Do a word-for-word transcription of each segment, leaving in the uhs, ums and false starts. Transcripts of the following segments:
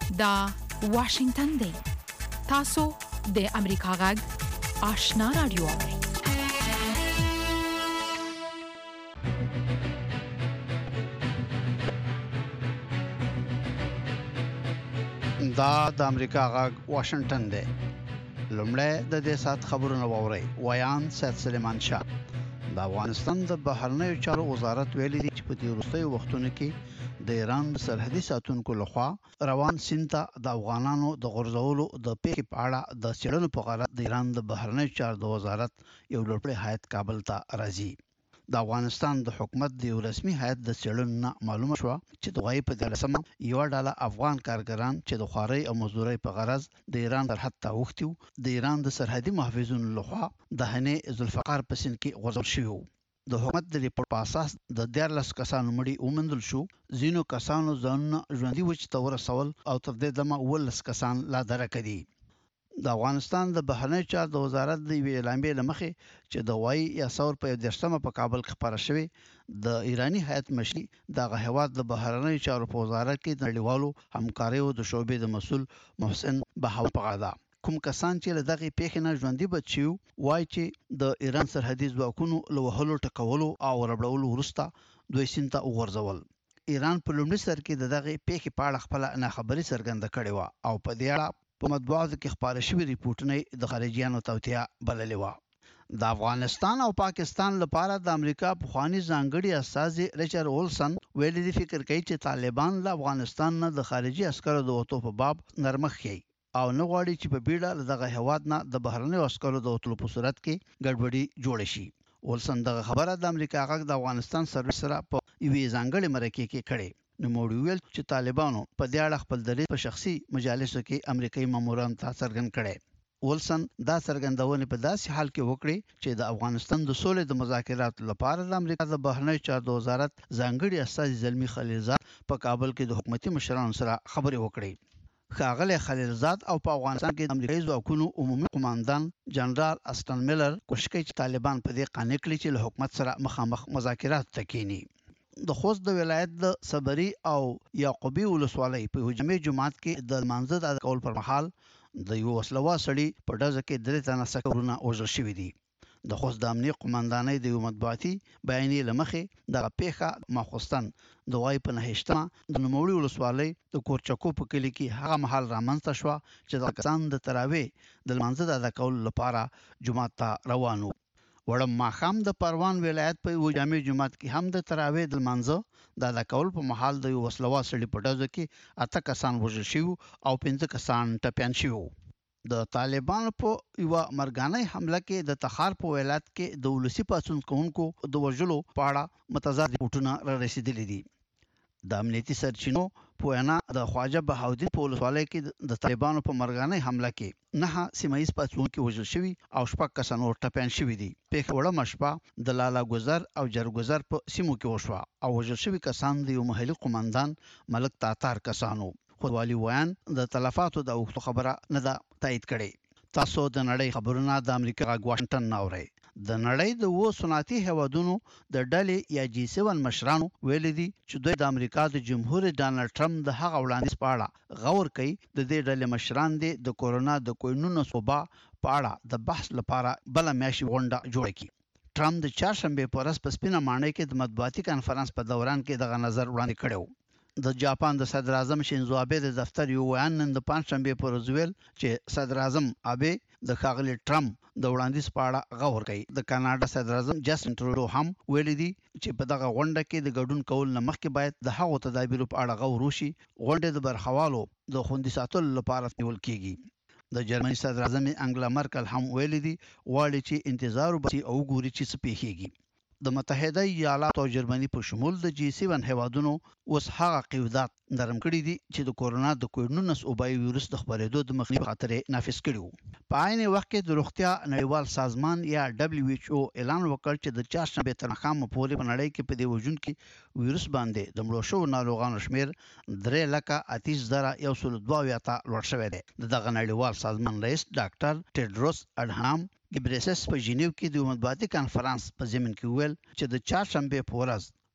دا واشنگتن دی. تاسو د امریکا غږ آشنا رادیو. دا د امریکا غږ واشنگتن دی. لومړی د دې سات خبرونه واورئ. ویان سید سلیمان شاه. د افغانستان د بهرنیو چارو وزارت ویلي دی چې په دې وروستیو وختونو کې د ایران سرحدي ساتونکو لخوا روان سیند ته د افغانانو د غورځولو د پیښې په اړه د څېړنو په غرض د ایران د بهرنیو چارو د وزارت یو لوړپوړی هیئت کابل ته راځي. د افغانستان د حکومت د یو رسمي هیئت د څېړنو نه معلومه شوه چې د غوایي په دیارلسمه یوه ډله افغان کارګران چې د خوارۍ او مزدورۍ په غرض د ایران سرحد ته اوښتي وو، د ایران د سرحدي محافظینو لخوا د هنې ذوالفقار په سیند کې غورځول شوي وو. د حکومت د ریپورت په اساس د دیارلس کسانو مړي وموندل شو. ځینو کسانو ځانونه ژوندي وچ ته ورسول او تر دې دمه اوولس کسان لا درکه دي. د افغانستان د بهرنیو چارو د وزارت د یوې اعلامیې له مخې چې د غوایي یا ثور په دېرشمه په کابل کې خپاره شوې، د ایراني هیئت مشري دغه هیواد د بهرنیو چارو په وزارت کې د نړیوالو همکاریو د شعبې د مسؤل محسن بهاوي په غاړه. کوم کسان چې له دغې پیښې نه ژوندي بچ شوي وایي چې د ایران سرحدي ځواکونو له وهلو ټکولو او ربړولو وروسته دوی سیند ته وغورځول. ایران په لومړي سر کې د دغې پیښې په اړه خپله ناخبري څرګنده کړې وه او په دې اړه په مطبوعاتو کې خپاره شوي ریپورټونه د خارجیانو توطیه بللې وه. د افغانستان او پاکستان لپاره د امریکا پخوانی ځانګړي استازي ریچارډ اولسن ویلي دی فکر کوي چې طالبان له افغانستان نه د خارجي عسکرو د وتو په باب نرمښت ښیي او نه غواړي چې په بیړه له دغه هیواد نه د بهرنیو عسکرو د وتلو په صورت کې ګډوډي جوړه شي. اولسن دغه خبره د امریکا غږ د افغانستان سرویس سره په یوې ځانګړې مرکې کې کړې. نوموړي ویل چې طالبانو په دې اړه خپل دریځ په شخصي مجالسو کې امریکایي مامورانو ته څرګند کړی. اولسن دا څرګندونې په داسې حال کې وکړي چې د افغانستان د سولې د مذاکراتو لپاره د امریکا د بهرنیو چارو د وزارت ځانګړي استازي زلمي خلیلزاد په کابل کې د حکومتي مشرانو سره خبرې وکړي. ښاغلی خلیلزاد او په افغانستان کې د امریکایي ځواکونو عمومي قماندان جنرال اسټن میلر کوشش کوي چې طالبان په دې قانع کړي چې له حکومت سره مخامخ مذاکرات ته کینی. د خوست د ولایت د صبري او یعقوبي ولسوالۍ په جمعې جماعت کې د لمانځه د ادا کول پر مهال د یو وسلوال سړي په ډزه کې درې تنه سکرونه وژل شوي دي. د خوست د امنیې قماندانۍ د یو مطبوعاتي بیانیې له مخې دغه پیښه ماخوستن د غوایي په نهشتمه د نوموړي ولسوالۍ د کورچکو په کلي کې هغه مهال رامنځته شوه چې دغه کسان د تراویح د لمانځه د ادا کولو لپاره جومات ته روان وو. وړم ماښام د پروان ولایت په یو جامع جومات کې هم د تراویح د لمانځه د ادا کولو په مهال د یو وسلوال سړي په ډزو کې اته کسان وژل شوي او پنځه کسان ټپیان شوي وو. د طالبانو په یوه مرګانۍ حمله کې د تخار په ولایت کې د ولسي پاڅون کوونکو د وژلو په اړه متضاد ریپورټونه را رسېدلي دي. د امنیتي سرچینو په وینا د خواجه بهاودین په ولسوالۍ کې د طالبانو په مرګانۍ حمله کې نهه سیمه ییز پاڅونکي وژل شوي او شپږ کسان نور ټپیان شوي دي. پیښه وړمه شپه د لالا ګذر او جرګذر په سیمو کې وشوه او وژل شوي کسان د یو محلي قماندان ملک تاتار کسانو. خو والي ویان د تلفاتو د اوښتو خبره نه ده تایید کړې. تاسو د نړۍ خبرونه د امریکا غږ واشنګټن نه اورئ. د نړۍ د اوو صنعتي هیوادونو د ډلې یا جی سیون مشرانو ویلي دي چې دوی د امریکا د جمهور ډانلډ ټرمپ د هغه وړاندیز په اړه غور کوي. د دې ډلې مشران دي د کورونا د کووډ نولس وبا په اړه د بحث لپاره بله میاشت غونډه جوړه کړي. ټرمپ د چهارشنبې په ورځ په سپینه ماڼۍ کې د مطبوعاتي کنفرانس په دوران کې دغه نظر وړاندې کړی و. د جاپان د صدر اعظم شینزو آبه د دفتر یو بیان نن د پنځشنبې په ورځ ویل چې صدر اعظم آبه د ښاغلي ټرمپ د وړاندیز په اړه غور کوي. د کاناډا صدر اعظم جسټن ټروډو هم ویلي دي چې په دغه غونډه کې د ګډون کول نه مخکې باید د هغو تدابیرو په اړه غور وشي. غونډې د برخوالو د خوندي ساتلو لپاره نیول کیږي. د جرمني صدر اعظم انګلا مرکل هم ویلي دي غواړي چې انتظار وباسي او وګوري چې څه پیښیږي. د متحده ایالاتو او جرمني په شمول د جی سیون هیوادونو اوس هغه قیودات نرم کړي دي چې د کورونا د کووډ نولس وبایي ویروس د خپرېدو د مخنیوي په خاطر نافذ کړي وو. په عین وخت کې د روغتیا نړیوال سازمان یا دبليو ایچ او اعلان وکړ چې د چهارشنبې تر ماښامه پورې په نړۍ کې په دې وژونکي ویروس باندې د مړو شوو ناروغانو شمېر درې لکه اتیس زره یو سل دوه اویا ته لوړ شوی دی. د دغه نړیوال سازمان رئیس ډاکټر ټیډروس اډهانم ګبریسس په ژینیو کې د مطبوعاتي کنفرانس په ضمن کې ویل چې د چهارشنبې په ورځ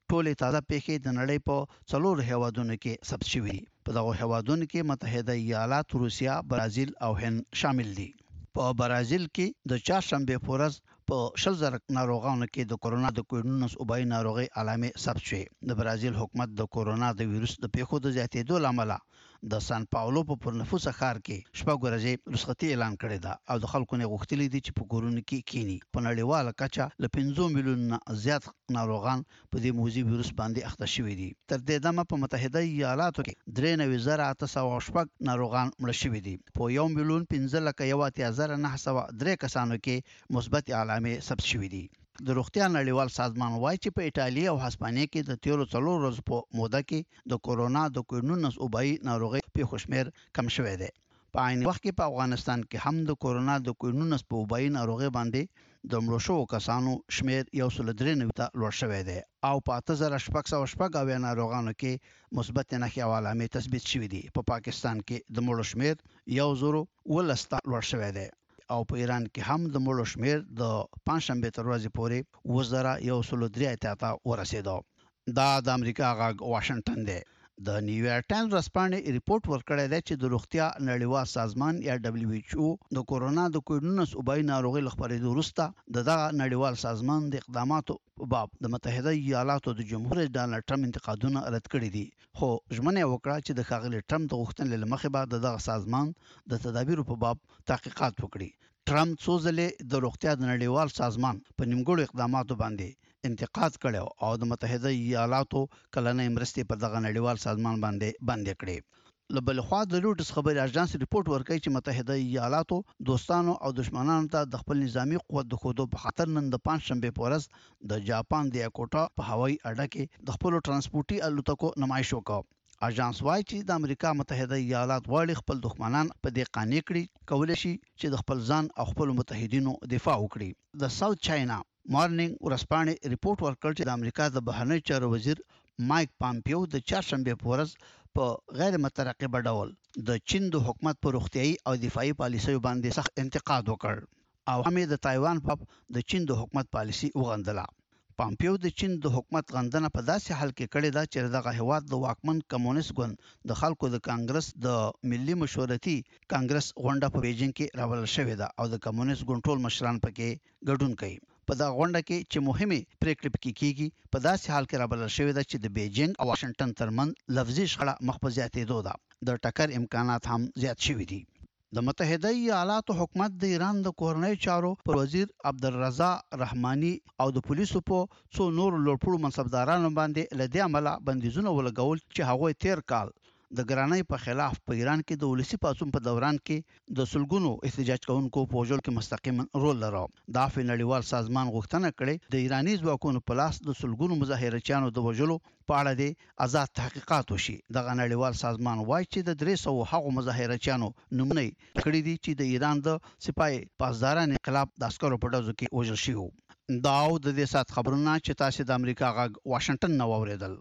ټولې تازه پیښې د نړۍ په څلور هیوادونو کې ثبت شوې دي. په دغو هیوادونو کې متحده ایالات، روسیا، برازیل او هند شامل دي. په برازیل کې د چهارشنبه په ورځ په شل زره ناروغانو کې د کورونا د کووډ نولس وبایي ناروغي علامې ثبت شوې. د برازیل حکومت د کورونا د ویروس د پیښو د زیاتېدو له امله د سان پاولو په پرنفوسه ښار کې شپږ ورځې رخصتي اعلان کړې ده او د خلکو نه غوښتلي دي چې په کورونو کې کینی. په نړیواله کچه له پنځه میلیونه زیات ناروغان په دې موذي ویروس باندې اخته شوي دي. تر دې دمه په متحده ایالاتو کې درې نوي زره اته سوه شپږ ناروغان مړه شوي دي. په یو میلیون پنځه لکه یو اتیا زره نهه سوه درې کسانو کې مثبت علامې ثبت شوي دي. د روغتیا نړیوال سازمان وایي چې په ایټالیا او هسپانیا کې د تیرو څلور ورځو په موده کې د کورونا د کووډ نولس وبایي ناروغي پیښو شمېر کم شوی دی. په عین وخت کې په افغانستان کې هم د کورونا د کووډ نولس په وبایي ناروغي باندې د مړو شوو کسانو شمېر یو سل درې نوي ته لوړ شوی دی او په اته زره شپږ سوه شپږ اویا ناروغانو کې مثبت نښې او علامې تثبیت شوي دي. په پاکستان کې د مړو شمېر یو زر اوولس ته لوړ شوی دی او په ایران کې هم د مړو شمېر د پنځشنبه تر ورځې پورې اووه زره یو سل درې اتیا ته ورسېدو. دا د امریکا غږ واشنگټن دی. د نیویارک ټایمز ورځپاڼې ریپورت ورکړی دی چې د روغتیا نړیوال سازمان یا دبليو ایچ او د کورونا د کووډ نولس وبایي ناروغي له خپرېدو وروسته د دغه نړیوال سازمان د اقداماتو په باب د متحده ایالاتو د جمهور رئیس ډانلډ ټرمپ انتقادونه رد کړي دي. خو ژمنه وکړه چې د ښاغلي ټرمپ د غوښتنې له مخې به دغه سازمان د تدابیرو په باب تحقیقات وکړي. ټرمپ څو ځلې د روغتیا د نړیوال سازمان په نیمګړو اقداماتو باندې انتقاد کړو او د متحده ایالاتو کلنۍ مرستې پر دغه نړیوال سازمان باندې بندې کړې. له بل خوا د روټس خبري اژانس ریپورت ورکوي چې متحده ایالاتو دوستانو او دشمنانو ته د خپل نظامی قوت د خودو په خاطر نن د پنځشنبه په ورځ د جاپان د یاکوټا په هوایي اډه کې د خپل ترانسپورتي الوتکو نمایش وکړ. اژانس وايي چې د امریکا متحده ایالات غواړي خپل دښمنان په دې قانع کړي کولای شي چې د خپل ځان او خپل متحدینو دفاع وکړي. د ساوث چاینا مارنینګ ورځپاڼې ریپورت ورکړ چې د امریکا د بهرنی چارو وزیر مایک پامپیو د چهارشنبه په ورځ په غیر مترقبه ډول د چین د حکومت پر روغتيایي او دفاعي پالیسیو باندې سخت انتقاد وکړ او هم د تایوان په د چین د حکومت پالیسی وغندله. پامپیو د چین د حکومت غندنه په داسې حال کې کړې ده چې دغه هیواد د واکمن کمونیست ګوند د خلکو د کانګرس د ملي مشورتي کانګرس غونډه په بیجینګ کې راوړل شوې ده او د کمونیست ګوند ټول مشران پکې ګډون کوي. په دا غونډه کې چې مهمه پریکړې پکې کیږي په داسې حال کې راوړل شوې ده چې د بیجینګ او واشنگټن ترمن لفظي شخړه مخ په زیاتېدو ده. د ټکر امکانات هم زیات شوي دي. د متحده ایالاتو حکومت د ایران د کورنۍ چارو پر وزیر عبدالرضا رحماني او د پولیسو په څو نور لوړپوړو منصبدارانو باندې له دې عمله بندیزونه ولګول چې هغوی تیر کال د ګرانۍ په خلاف په ایران کې د ولسی پاڅون په دوران کې د سلګونو احتجاج کوونکو په وژل کې مستقیما رول لرو. د عفو نړیوال سازمان غوښتنه کړې د ایرانی ځواکونو په لاس د سلګونو مظاهرچیانو د وژلو په اړه د آزاد تحقیقات وشي. دغه نړیوال سازمان وایي چې د درې سوه هغو مظاهرچیانو نمونه کړي دي چې د ایران د سپای پاسداران انقلاب د عسکرو په ډزو کې وژل شوي. دا د دې سات خبرونه چې تاسو د امریکا غږ واشنگټن نه واوریدل.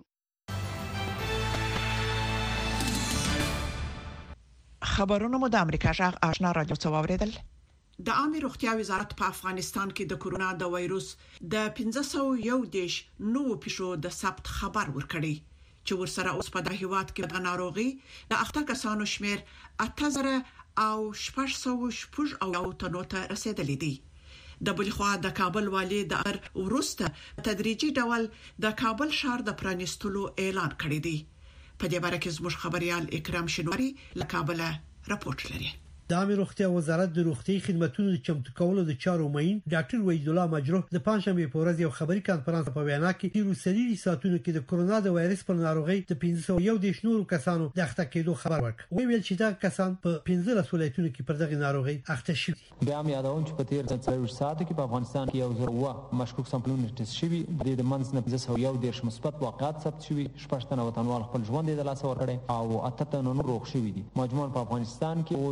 خبرونه مو د امریکا غږ آشنا رادیو څخه واوریدل. د عامه روغتیا وزارت په افغانستان کې د کورونا د وایروس د پنځه سوه یو دیش نو پیښو د ثبت خبر ورکړی چې ورسره اوس په دغه هیواد کې د ناروغي د اخته کسانو شمیر اته زره او شپږ سوه شپږ او یو تنو ته رسیدلی دی. د بل خوا د کابل والی د اخر ورسته تدریجي ډول د کابل ښار د پرانیستلو اعلان کړی دی. په دې باره کې زموږ خبريال اکرام شنواری له کابل راپورټ لري. د عامه روغتیا وزارت د روغتي خدماتو د چمتو کولو د چارو مین ډاکټر وحید الله مجروح د پنځشنبه په ورځ یو خبري کانفرنس په وینا کې د روسي ساتونو کې د کورونا د وایرس پر ناروغي د پنځه سوه یو دیش نور کسانو د اخته کېدو خبر ورکړ. وی ویل چې دا کسان په پنځه ولایتونو کې پر دغه ناروغي اخته شوي. بیا هم یادوم چې په تیر څلور ساعتو کې په افغانستان کې یو زر و مشکوک سامپلونه ټیسټ شوي. د منځ نه پنځه سوه یو دیش مثبت واقعات ثبت شوي. شپږ تنه وطنوال خپل ژوند د لاس ورکړي او اته تنه نور روغ شوي دي. مجموعاً په افغانستان کې اوس اته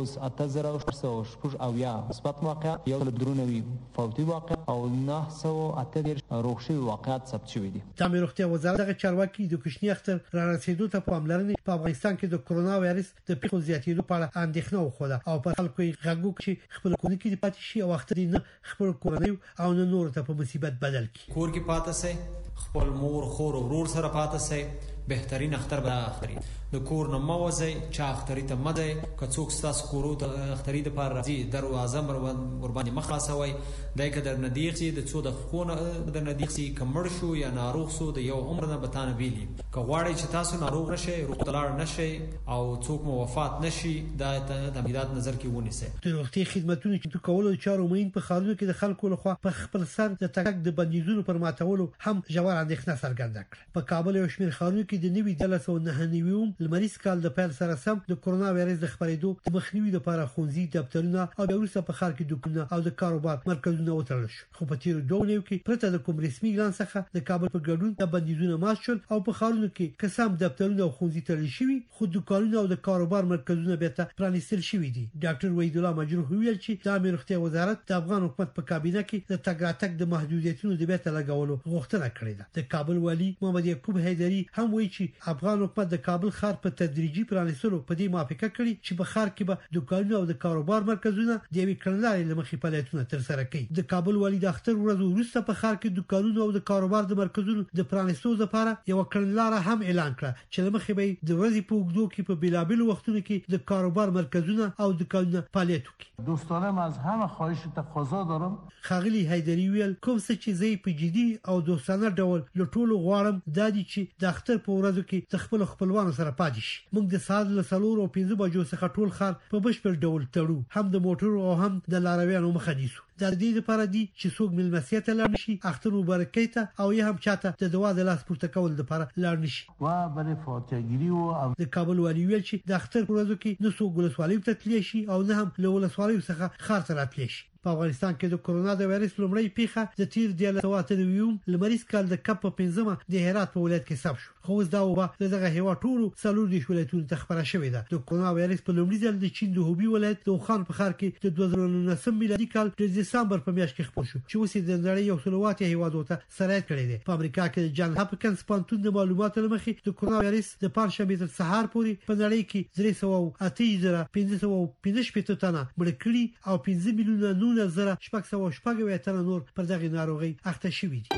اته زره شپږ سوه شپږ اویا مثبت واقعات، یو سل درې نوي فوتي واقعات او نهه سوه اته دېرش روغ شوي واقعات ثبت شوي دي. د روغتیا وزارت دغه چارواکي د کوچني اختر را رسیدو ته پاملرنې په افغانستان کې د کرونا وایرس د پیښو زیاتېدو په اړه اندېښنه وښوده او په خلکو یې غږ وکړ چې خپل کورنۍ کې پاتې شي او اختر نه خپل کورنۍ او نه نور ته په مصیبت بدل کړي. کور کې پاتې سي، خپل مور خور او ورور سره پاتې سي، بهترین اختر به اختري د کور نه موځي چا اختري ته مده که څوک ستاسو کورو ته اختري د پاره راځي دروازه مر ور باندې مخلاصوي دای که در ندیخ سي د څو د خونه د ندیخ سي کمر شو یا ناروغ سو د یو عمر نه بتانه ویلي که غواړي چې تاسو ناروغ نشئ روغ تلار نشئ او څوک مو وفات نشي دا د امنیت نظر کې ونیسي. د روغتي خدماتو چې کولو چارو مين په خارونو کې د خلکو لخوا په خپل سر د تګ د بندیزونو پر ماتولو هم جوړ اندېښنه څرګنده کړه. په کابل یو شمېر خارونو کې د نوي دلس او نه نوي لمریز کال د پیل سره سم د کرونا وایرس د خپرېدو د مخنیوي لپاره ښوونځي دفترونه او وروسته په ښار کې دکانونه او د کاروبار مرکزونه وتړل شو. خو په تیر دوه نیو کې پرته د کوم رسمي اعلان څخه د کابل په ګډون د بندیزونو مات شول او په خارونو کې قسم دفترونه او ښوونځي تړل شوي خو دکانونه او د کاروبار مرکزونه بیرته پرانیستل شوي دي. ډاکټر وحید الله مجروح ویل چې د امیر روغتیا وزارت د افغان حکومت په کابینه کې د تګ راتګ د محدودیتونو د بیرته لګولو غوښتنه کړې ده. د کابل والی محمد یعقوب حیدری هم وایي چې افغان حکومت د کابل ښار په تدریجي پرانیستلو په دې موافقه کړې چې په ښار کې به دکانونه او د کاروبار مرکزونه د یوې کړنلارې له مخې فعالیتونه ترسره کوي. د کابل والی د اختر ورځو وروسته په ښار کې دکانونو او د کاروبار د مرکزونو د پرانیستلو لپاره یو کړنلاره هم اعلان کړه چې له مخې به د ورځې په اوږدو کې په بیلابیلو وختونو کې د کاروبار مرکزونه او دکانونه فعالیت وکړي. دوستانه از همه خواهش تقاضا دارم خاغلی حیدری ویل کوم څه چې زه په جدي او دوستانه ډول له ټولو غواړم دا دي چې د اختر په ورځو کې د خپل خپلوانو سره پاتې شي. موږ د ساعت له څلور او پنځه بجو څخه ټول ښار په بشپړ ډول تړو، هم د موټرو او هم د لارویانو مخه نیسو. د دې لپاره دي چې څوک ملمسیه ته لاړ نشي، اختر مبارکۍ ته او یا هم چاته د دوا د لاس پورته کول لپاره لاړ نشي. و برای فاتحه‌گیری او د کابل والی ویل چې د اختر په ورځو کې نه څوک ولسوالۍ ته تللی شي او نه هم له ولسوالۍ څخه ښار ته راتلی شي. په افغانستان کې د کرونا د وایرس لومړی پیښه د تیر د لواتنویوم لمریز کال د کپ په پنځمه د هرات په ولایت کې ثبت شو. خو دا وبا دغه هوا ټولو څلور د ولایتونو ته خبره شوې ده. د کرونا وایرس په لومړي ځل د چین د هوبي ولایت د وخان په ښار کې د دوه زره نولسم میلادي کال د دسمبر په میاشت کې خپور شو چې اوس د نړۍ یو سلوات هیوادو ته سرایت کړی دی. په امریکا کې د جان هاپکینز پوهنتون د معلوماتو لمخې د کرونا وایرس د پنځشنبه تر سهار پورې په نړۍ کې درې سوه اته زره پنځه سوه پنځه شپږ تنه مړ کړي او پنځه میلیونه نولس زره شپږ سوه شپږ اویا تنه نور پر دغه ناروغي اخته شوي دي.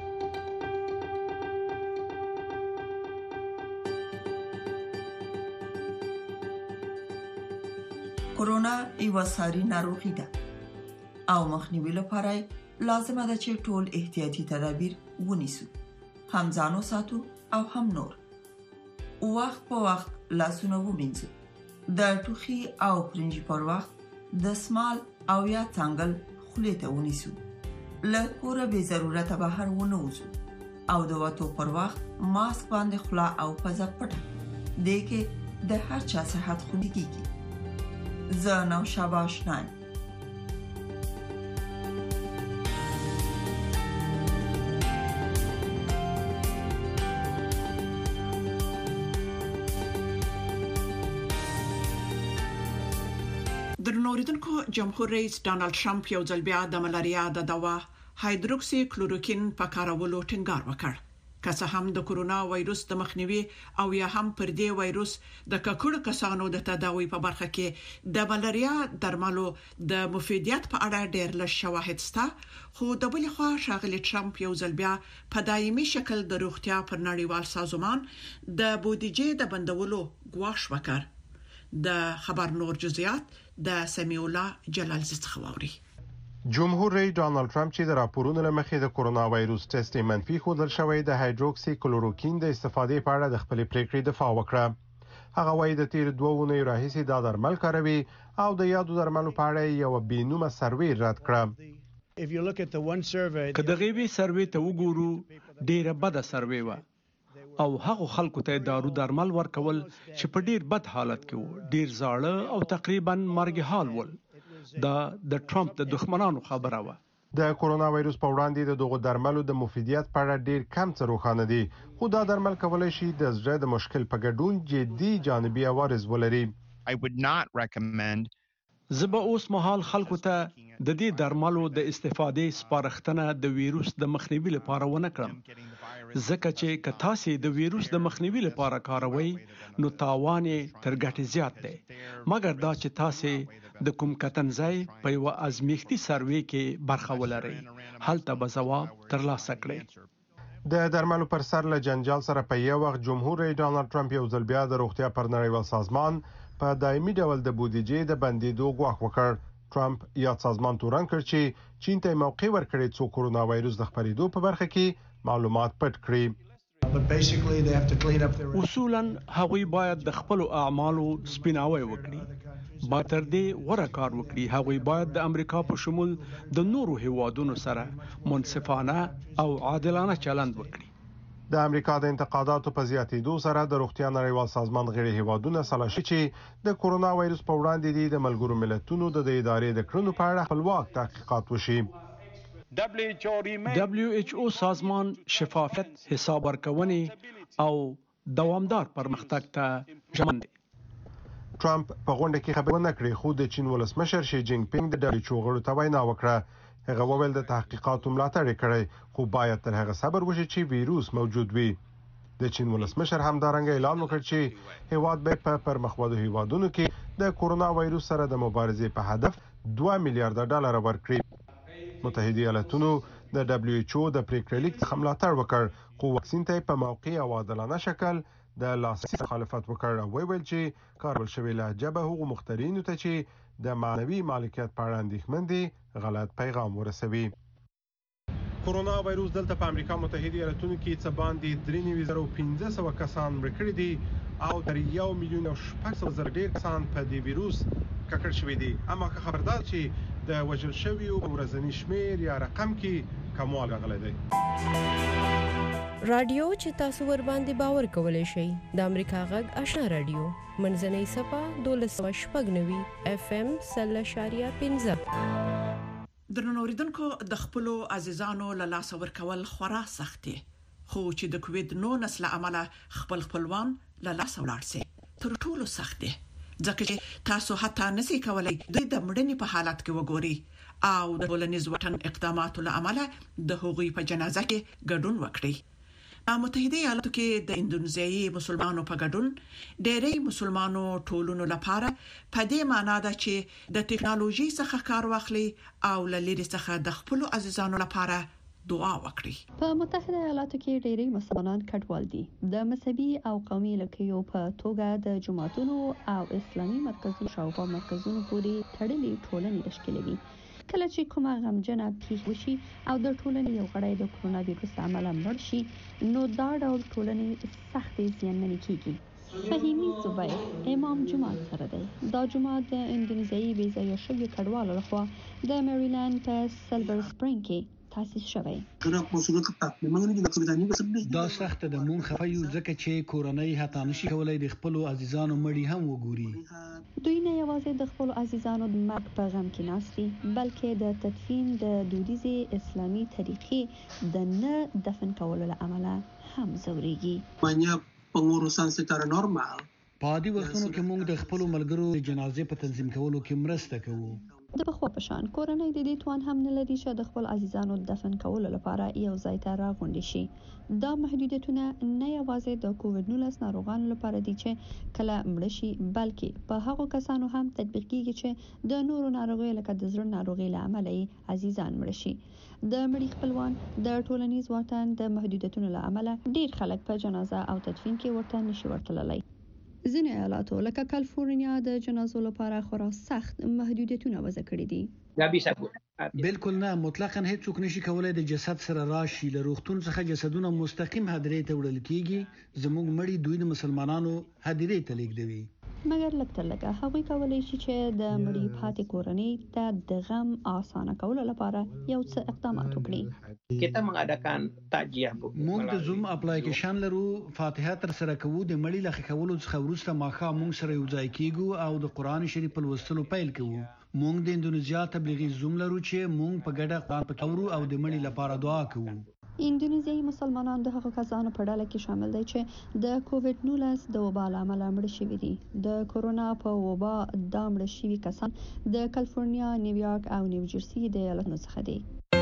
کرونا یو ساري ناروغي ده او مخنیوي لپاره لازمه ده چې ټول احتیاطي تدابیر ونیسو، هم ځانو ساتو او هم نور. وخت په وخت لاسونه ومینځو، د ټوخي او پرنجي پر وخت د سمال او یا څنګل خولې ته ونیسو، له کوره بې ضرورته بهر ونه وځو او د وتو پر وخت ماسک باندې خوله او پزه پټه دې کې د هر چا صحت خوندي کیږي. زه نوشابه آشنایم. درنوریدونکو جمهور رئیس ډانلډ ټرمپ یو ځل بیا د ملاریا د دوا هایدروکسی کلوروکین په کارولو ټینګار وکړ. که څه هم د کرونا وایروس د مخنیوي او یا هم پر دې وایروس د ککړو کسانو د تداوی په برخه کې د ملاریا درملو د مفیدیت په اړه ډېر لږ شواهد شته، خو د بل خوا شاغلی ټرمپ یو ځل بیا په دایمي شکل د روغتیا پر نړیوال سازمان د بودیجې د بندولو غواړش وکړ. د خبر نور جزئیات د سمیع الله جلال زخواوري. جمهور رئیس ډانلډ ټرمپ چې د راپورونو لمخې د کرونا وایروس ټیسټ منفي ښودل شوی د هایدروکسی کلوروکین د استفادې په اړه د خپل پریکړې دفاع وکړه. هغه وایي د تیر دوه اونۍ راهیسې دا درمل کاروي او د یادو درملو په اړه یو بینومه سروې رد کړه. که د غیبي سروې ته وګورو ډیره بده سروې و او هغه خلکو ته دارو درمل ورکول چې په ډیر بد حالت کې وو، ډیر زاړه او تقریبا مرګ حال ول. دا د ټرمپ د دښمنانو خبره و. د کرونا وایروس په وړاندې د دغو درملو د مفیدیت په اړه ډیر کم څه روښانه دي، خو دا درمل کولای شي د زړه د مشکل په ګډون جدي جانبي عوارض ولري. I would not recommend زبا اوس مهال خلکو ته د دې درملو د استفادې سپارښتنه د ویروس د مخنیوي لپاره ونه کړم، ځکه چې که تاسو د ویروس د مخنیوي لپاره کاروي نو تاوان تر ګټې زیات دی، مګر دا چې تاسو د کوم کتنځای په یو ازمیښتي سروې کې برخه ولرئ، هلته به ځواب ترلاسه کړئ. د درملو پر سر له جنجال سره په یو وخت جمهور رئیس ډانلډ ټرمپ یو ځل بیا د روغتیا پر نړیوال سازمان په دایمي ډول د بودیجې د بندیدو غواخ وکړ. ټرمپ یاد سازمان تورن کړ چې چین ته موقع ورکړي څو کرونا وایروس د خپرېدو په برخه کې معلومات پټ کړي. اصولا هغوی باید د خپل اعمالو سپیناوی وکړي، با تر دې غوره کار وکړي. هغوی باید د امریکا په شمول د نورو هیوادونو سره منصفانه او عادلانه چلند وکړي. د امریکا د انتقاداتو په زیاتېدو سره د روغتیا نړیوال سازمان غړي هیوادونه سلا شي چې د کرونا وایروس په وړاندې د ملګرو ملتونو د ادارې د کړنو په اړه خپلواک تحقیقات وشي. دبليو ایچ او سازمان شفافیت، حساب ورکونې او دوامدار پرمختګ ته ژمن دی. ټرمپ په غونډه کې خبرونه نه کړې، خو د چین ولسمشر شي جینګ پینګ د دبليو ایچ او غړو ته وینا وکړه. هغه وویل د تحقیقاتو ملاتړ کړی، خو باید تر هغه صبر وشي چې ویروس موجود وي. د چین ولسمشر همدارنګه اعلان وکړ چې هیواد به په پرمخ وادو هیوادونو کې د کرونا وایروس سره د مبارزې په هدف دوه میلیارډ ډالر ورکړي. متحده ایالاتونو د دبليو ایچ او د پریکړې لیک څخه ملاتړ وکړ، خو واکسین ته په موقع او عادلانه شکل د لاسرسي مخالفت وکړ او ویل چې کارول شوی لهجه به هغو مخترینو ته چې د معنوي مالکیت په اړه اندېښمن دي غلط پیغام ورسوي. کرونا وایروس دلته په امریکا متحده ایالاتونو کې څه باندې درې نوي زره پنځه سوه کسان مړه کړي دي او تر یو میلیون او شپږ سوه زره ډېر کسان په دې ویروس ککړ شوي دي. اما که خبردار چې د وژل شویو په ورځني شمیر یا رقم کې کموال راغلی دی. رادیو چې تاسو ور باندې باور کولای شئ د امریکا غږ آشنا رادیو منځنۍ صفه دولس سوه شپږ نوي اف ام سل اشاریه پنځه. درنو اوریدونکو، د خپل عزیزانو له لاس ورکول خورا سخت دي، خو چې د کووید نولس له امله خپل خپلوان له لاس ولاړ سي تر ټولو سخت دي، ځکه چې تاسو حتی نسئ کولای دوی د مړینې په حالت کې وګوري او د ټولنیز وطن اقداماتو له امله د هغوی په جنازه کې ګډون وکړي. متحده ایالاتو کې د اندونیزیایي مسلمانانو په ګډون ډېری مسلمانانو ټولونو لپاره په دې معنی ده چې د ټکنالوژي څخه کار واخلي او له لرې څخه د خپل عزیزانو لپاره دعا وکړي. په متحده ایالاتو کې ډېری مسلمانان کډوال دي. د مذهبي او قومي لکیو په توګه د جماعتونو او اسلامي مرکزونو شاوخوا مرکزونو پورې تړلې ټولنې تشکیلوي. کله چې کومه غمجنه پیښه وشي او د ټولنې یو غړی د کرونا ویروس له امله مړ شي، نو دا ډول ټولنې سختې زیانمنې کیږي. فهیمي زبیر امام جماعت سره دی. دا جماعت د اندونیزیایي ویزا شوي کډوالو لخوا د میریلند په سلور سپرینګ کې تاسیس شوی. دا سخت د مون خفایو ځکه چې کورنۍ حتی نشي کولای د خپل عزیزانو مړی هم وګوري. دوی نه یوازې د خپل عزیزانو د مرګ په غم کې ناستي، بلکې د تدفین د دودیزې اسلامي طریقې د نه دفن کولو له امله هم ځورېږي. په عادي وختونو کې موږ د خپل ملګرو جنازې په تنظیم کولو کې مرسته کوو. د بخوا په شان کورنۍ د دې توان هم نه لري چې د خپل عزیزانو دفن کولو لپاره یو ځای ته راغونډي شي. دا محدودیتونه نه یوازې د کووید نولس ناروغانو لپاره دي چې کله مړ شي، بلکې په هغو کسانو هم تطبیق کیږي چې د نورو ناروغیو لکه د زړه ناروغۍ له امله عزیزان مړ شي. د مړي خپلوان د ټولنیز وطن د محدودیتونو له امله ډیر خلک په جنازه او تدفین کې ورته نشي ورتللی. ځینې ایالاتو لکه کالیفورنیا د جنازو لپاره خورا سخت محدودیتونه وضع کړي دي. بالکل نه، مطلقاً هیڅوک نشي کولای د جسد سره راشي. له روغتون څخه جسدونه مستقیم هدیرې ته وړل کیږي. زموږ مړي دوی د مسلمانانو هدیرې ته لیږدوي. مګر لږ تر لږه هغوی کولی شي چې د مړي پاتې کورنۍ ته د غم آسانه کولو لپاره یو څه اقدامات وکړي. kita mengadakan takjiah bu. موږ د زوم اپلیکیشن لرو، فاتحه تر سره کوو، د مړي له خولو څخه وروسته ماخا موږ سره یو ځای کیږو او د قران شریف لوستلو پیل کوو. موږ د اندونیزیا تبلیغي زوم لرو چې موږ په ګډه قران پکورو او د مړي لپاره دعا کوو. اندونیزیایي مسلمانان د هغو کسانو په ډله کې شامل دي چې د کووډ نولس د وبا له امله مړه شوي دي. د کورونا په وبا دا مړه شوي کسان د کالیفورنیا، نیویارک او نیوجرسي د ایالتونو څخه دي.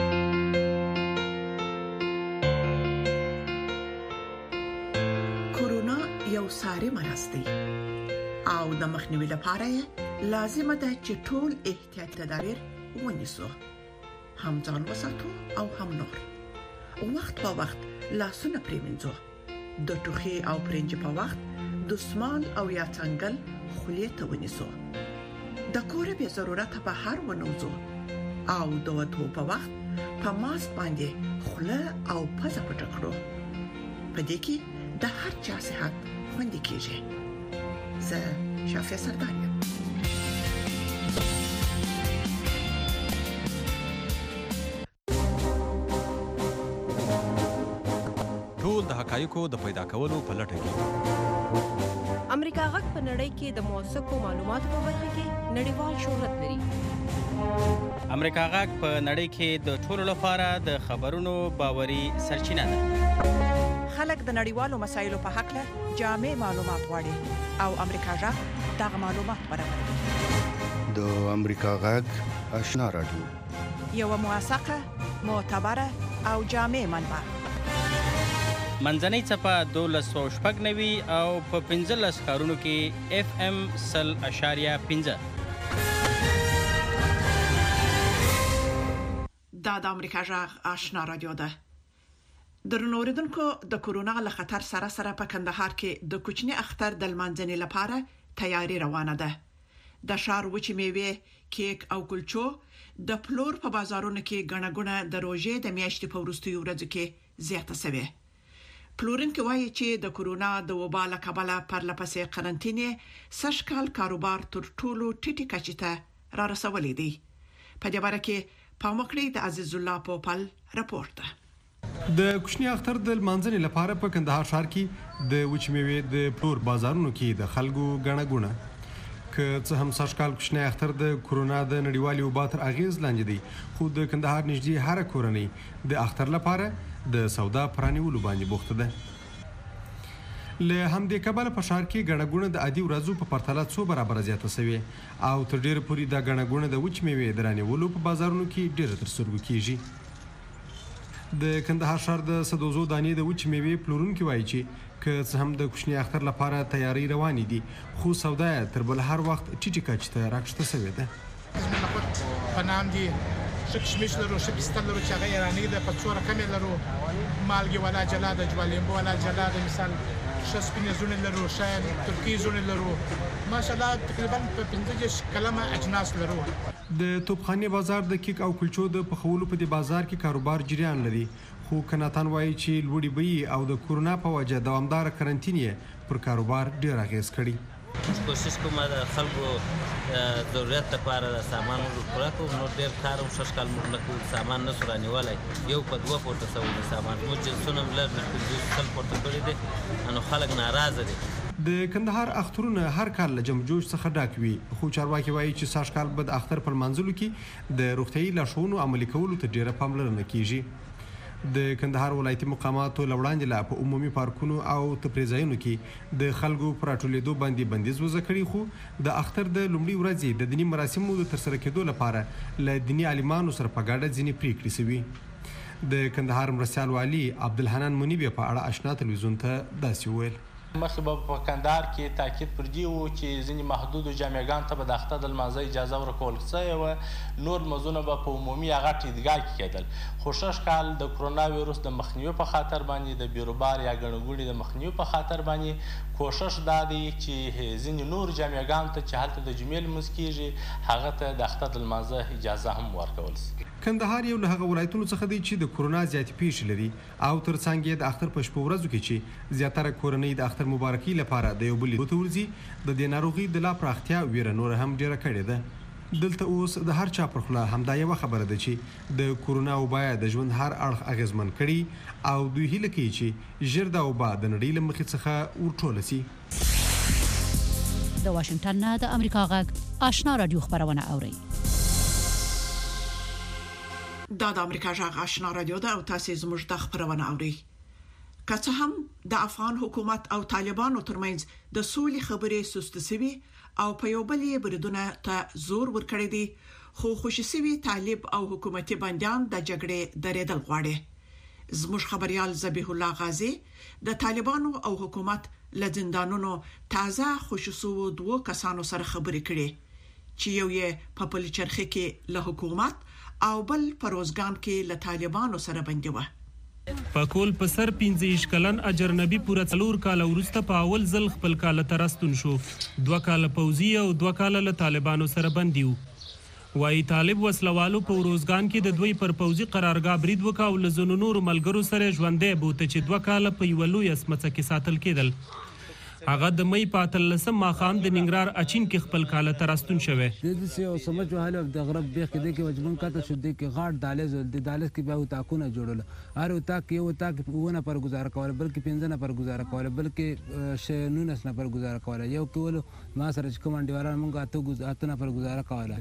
کورونا یو ساري مرض دی او د مخنیوي لپاره لازمه ده چې ټول احتیاط تدابیر ونیسو، هم ځان وساتو او هم نور. وخت په وخت لاسونه پریمنځو، د ټوخي او پرنج په وخت دستمال او یا څنګل خولې ته ونیسو. د کور به ضرورت په هر ونوزو او د وټو په وخت په ماسک باندې خوله او پزه پټ کړو. په دې کې د هر چا صحت خوندي کیږي. زه شافیا سردار یم. ټول د حقایقو د پیدا کولو په لټه کې. امریکا غږ په نړۍ کې د موثقو معلوماتو په برخه کې نړیوال شهرت لري. امریکا غږ په نړۍ کې د ټولو لپاره د خبرونو باوري سرچینه ده. خلک د نړیوالو مسایلو په حق له جامع معلومات غواړي او امریکا غږ دغه معلومات برابروي. د امریکا غږ آشنا رادیو، یو موثقه، معتبره او جامع منبع. منځنۍ څپه دولس سوه شپږ نوي او په پنځلس ښارونو کې اف ام سل اشاریه پنځه. دا د امریکا غږ آشنا رادیو ده. درنو اوریدونکو، د کورونا له خطر سره سره په کندهار کې د کوچني اختر د لمانځنې لپاره تیاری روانه ده. د ښار وچې میوې، کیک او کلچو د پلور په بازارونو کې غڼه غڼه د روژې د میاشتې په وروستیو ورځو کې زیاته شوه. پلورونکي وایي چې د کورونا د وبا له کبله پرلپسې قرنټینې سږکال کاروبار تر ټولو ټیټې کچې ته را رسولې دي. په دې باره کې پام وکړئ. د عزیز الله پوپل راپورټ ده. د کوچني اختر د لمانځنې لپاره په کندهار ښار کې د وچې میوې د پلور بازارونو کې د خلکو غڼه غونه که څه هم سږکال کوچنی اختر د کورونا د نړیوالې وبا تر اغیز لاندې دی، خو د کندهار نږدې هره کورنۍ د اختر لپاره د سودا پرانیولو باندې بوخته ده. له همدې کبله په ښار کې غڼه غونه د عادي ورځو په پرتله څو برابره زیاته شوې او تر ډیره پورې د غڼه غونه د وچې میوې د رانیولو په بازارونو کې ډیره تر سترګو کیږي. د کندهار ښار د سدوزو دانې د وچې میوې پلورونکي وایي چې که څه هم د کوچني اختر لپاره تیاری روانې دي، خو سودا یې تر بل هر وخت ټیټې کچې ته راکښته شوې ده. په نام دي ښه کشمش لرو، ښه پسته لرو چې هغه ایراني ده، په څو رقمې لرو، مالګې والا جلا ده، جوالېمبو والا جلا ده، مثال ښه سپینې زونې لرو، ښه ترکي زونې لرو. ماشاءالله تقریبا په پنځه دېرش کلمه اجناس لرو. د توپخانې بازار د کیک او کلچو د پخولو په دې بازار کې کاروبار جریان لري، خو کناتان وایي چې لوړې بیې او د کورونا په وجه دوامداره قرنټینې پر کاروبار ډېر اغیز کړي. کوشش کوم د خلکو ضرورت لپاره د سامان پوره کوم، نور ډېر کار هم ښه کال موږ نه کوو، سامان نه سو رانیولی، یو په دوه پورته شوی دی سامان، موږ جنسونه هم لږ پنځوس سل پورته کړي دي، نو خلک ناراضه دي. د کندهار اخترونه هر کال له جمجوش څخه ډک وي، خو چارواکي وایي چې سږکال به د اختر په لمانځلو کې د روغتیايي لارښوونو عملي کولو ته ډېره پاملرنه کیږي. د کندهار ولایتي مقاماتو له وړاندې لا په عمومي پارکونو او تفریح ځایونو کې د خلکو پر راټولېدو باندې بندیز وضع کړی، خو د اختر د لومړۍ ورځې د دیني مراسمو د ترسره کېدو لپاره له دیني عالمانو سره په ګډه ځینې پریکړې شوي. د کندهار مرستیال والي عبدالحنان منیب په اړه آشنا تلویزیون ته داسې وویل: مخکې به په کندهار کې تاکید پر دې و چې ځینې محدودو جامعګانو ته به د اختر د لمانځه اجازه ورکول شوې وه، نور لمونځونه به په عمومي هغه عیدګاه کې کېدل. خو ښه کال د کرونا ویروس د مخنیوي په خاطر باندې د بیروبار یا ګڼه ګوڼې د مخنیوي په خاطر باندې کوشش دا دی چې ځینې نور جامعګانو ته چې هلته د جمعې لمونځ کېږي هغه ته د اختر د لمانځه اجازه هم ورکول شي. کندهار یو له هغه ولایتونو څخه دی چې د کورونا زیاتې پیښې لري او ترڅنګ یې د اختر په شپو ورځو کې چې زیاتره کورنۍ د اختر مبارکي لپاره د یو بل لیدو ته ورځي، د دې ناروغۍ د لا پراختیا ویره نوره هم ډېره کړې ده. دلته اوس د هر چا پر خوله همدا یوه خبره ده چې د کورونا وبا د ژوند هر اړخ اغېزمن کړي او دوی هیله کوي چې ژر دا وبا د نړۍ له مخې څخه ورټوله سي. د واشنګټن نه د امریکا غږ آشنا رادیو خبرونه اوري. د امریکا جغ آشنا رادیو ده او تاسو زموږ د خبرونه اوري. که څه هم د افغان حکومت او طالبانو ترمنځ د سولې خبرې سست سوي او په یو بل یې بریدونه ته زور ورکړی دي، خو خوشي سوي طالب او حکومتي بنديان د جګړې درېدل غواړي. زموږ خبريال ذبیح الله غازی د طالبانو او حکومت له زندانونو تازه خوشي سو دوه کسانو سره خبرې کړي چې یو یې په پلچرخه کې له حکومت او بل پروزګان کې له طالبانو سره بندي و. پکول په سر پنځه کلن اجرنبي پوره څلور کال وروسته په اول ځل خپل کال ترستون شو. دوه کال پوزي او دوه کال له طالبانو سره بندي و. وای طالب وسلوالو په روزګان کې د دوی پر پوزي قرارګاه برید وکاو له زونو نور ملګرو سره ژوندې بوته چې دوه کال په یو لوی اسمڅه کې ساتل کېدل. هغه د مې پاتل لسم ماخام د ننګرهار اچین کې خپل کال ترستون شوه. د دې یو سمجو حاله د غرب بیخ کې د کې وجمن کاته شو د کې غاټ دالز د دالز کې به تاکونه جوړل ار او تاک یو تاک ونه پر گزاره کول بلکې پنځه نه پر گزاره کول بلکې شنونس نه پر گزاره کول یو کول ما سره کومانډي واره مونږه اته گزاره نه پر گزاره کول.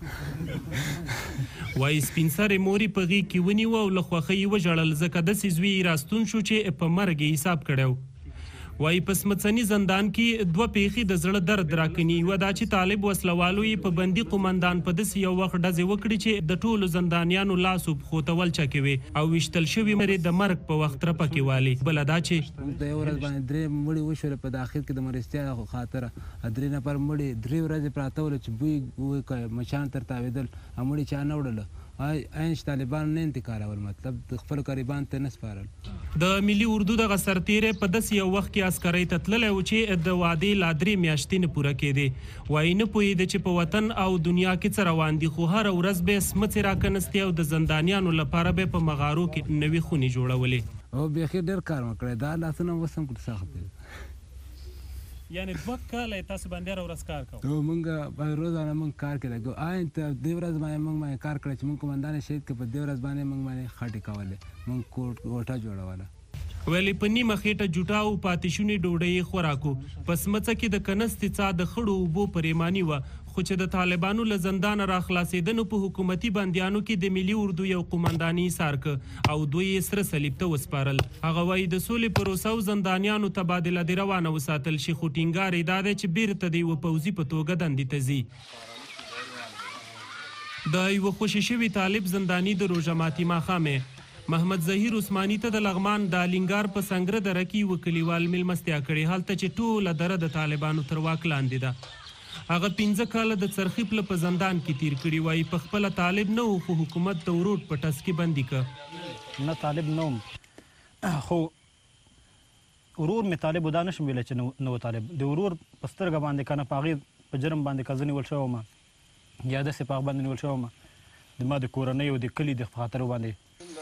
وای سپینسر موري پغي کې ونی و او لخواخي وجړل زکه د سیزوی راستون شو چې په مرګ حساب کړو. وای پس مڅنی زندان کې دوه پیخي د زړه درد راکني و دا چې طالب وسلوالو په بندي قومندان په دس یو وخت ډزې وکړي چې د ټولو زندانیانو لاسو خو تول چکوي او وشتل شوی مری د مرګ په وخت را پکې والی. بل دا چې د یو ورځ باندې درې مړي وشول په داخل کې د مرستیا خاطر درې نفر مړي درې ورځې پراته ول چې بوی وای مچان تر تاویدل امړي چا نه وړل آی انش طالبان نه انتقال ول مطلب د خپل قریبان ته نسپارل. د ملي اردو د غسرتیره په دس یو وخت کې عسکري تتلل او چې د وادي لادري میاشتین پوره کېدی وای نه پوي د چې په وطن او دنیا کې څه روان دي خو هر ورځ به سمڅ راکنستي او د زندانیانو لپاره به په مغارو کې نوي خوني جوړولې او به خیر ډیر کار وکړي دا لاسونه وسم کړ سخت یعنی دوه کاله تاسو باندې ورځ کار کوو. ته مونږه په روزانه مونږ کار کوو. آی ته د ورځ باندې مونږ کار کړی چې مونږ کومندان شهید کې په د ورځ باندې مونږ باندې خاطی کوله مونږ کوټ کوټه جوړوله. ویلې په نیمه خېټه جوټا او پاتېشونی ډوډۍ خوراکو پس مڅه کې د کنستې څا د خړو وبو پریمانی و خو چې د طالبانو له زندان را خلاصېدنو په حکومتي بنديانو کې د ملي اردو یو قومنداني سارک او دوی سره صلیب ته وسپارل. هغه وایي د سولې پروسه او زندانیانو تبادله د روانه وساتل شي خو ټینګار یې دا دی چې بیرته د یو پوځي په توګه دندې ته ځي. د یو خوشي شوي طالب زنداني د روژه ماتي ماښامې محمد ظهیر عثماني ته د لغمان د لنګار په سنگره دره کې وکلیوال ملمستیا کړې حالت چې ټوله دره د طالبانو تر واک لاندې ده. هغه پنځه کاله د څرخیپ په زندان کې تیر کړي وای په خپل طالب نه خو حکومت د ورود په ټس کې بندي ک نه طالب نوم خو ورور می طالب ودا نشم ویل چې نو طالب د ورور پسترګ باندې کنه پاغي په جرم باندې کزنی ول شو ما یا د سپاغ باندې ول شو ما د ما د کورنۍ او د کلی د خاطر باندې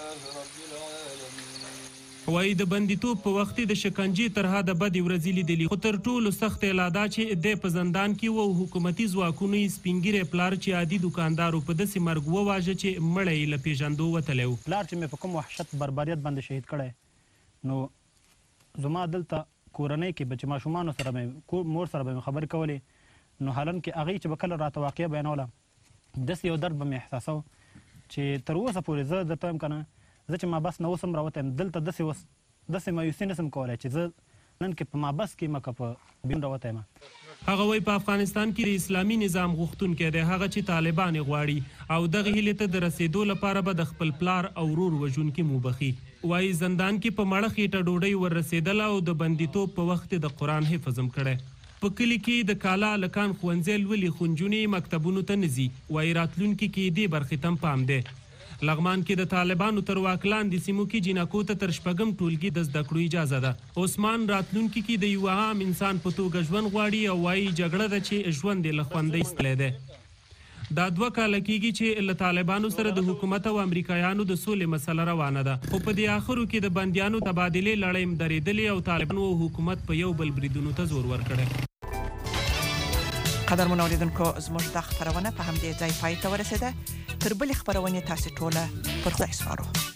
وای د بندیتوب په وخت د شکنجې ترها د بد ورځې لیدلې خو تر ټولو سخت الادا چې د په زندان کې وو حکومتي ځواکونو سپینګیره پلار چې عادي دکاندارو په دسي مرګ وواژه چې مړی ل پیژندو وتلو پلار چې مې په کوم وحشت بربریت باندې شهید کړي نو زما دلته کورنۍ کې بچ ماشومان سره مې مور سره به خبر کولې نو حالن کې اغه چې بکل راته واقع بیانوله دسي یو درد به مې احساسو چې تر اوسه پورې زه د ټایم کنه زه چې ما بس نو سم راوتم دلته دسې وس دسې مایوسي نسم کولای چې زه نن کې په ما بس کې مکه په بیم راوتم. هغه وای په افغانستان کې د اسلامي نظام غوښتونکي دی هغه چې طالبان غواړي او دغه هیله ته د رسیدو لپاره به د خپل پلار او ورور وژونکي موبخي. وای زندان کې په مړه خېټه ډوډۍ ور رسیدل او د بندیتوب په وخت د قران حفظم کړي. په کلی کې د کالا لکان خوندزل ولي خونجونی مکتبونو ته نزي وای راتلونکي کې دې برخې تم پام دی. لغمان کې د طالبانو تر واک لاندې سیمو کې جنکو ته تر شپږم ټولګي د زده کړو اجازه ده. عثمان راتلونکي کې د یو عام انسان په توګه ژوند غواړي او وايي جګړه ده چې ژوند یې له خوندې ایستلی دی. دا دوه کاله کېږي چې له طالبانو سره د حکومت او امریکایانو د سولې مسله روانه ده خو په دې آخرو کې د بندیانو تبادلې لړۍ هم درېدلې او طالبانو او حکومت په یو بل بریدونو ته زور ورکړی. قدر منوریدونکو زموږ د خبرونه په همدې ځای پای ته ورسېده. تر بلې خبرونه تاسو ټوله پر خدای سپارو.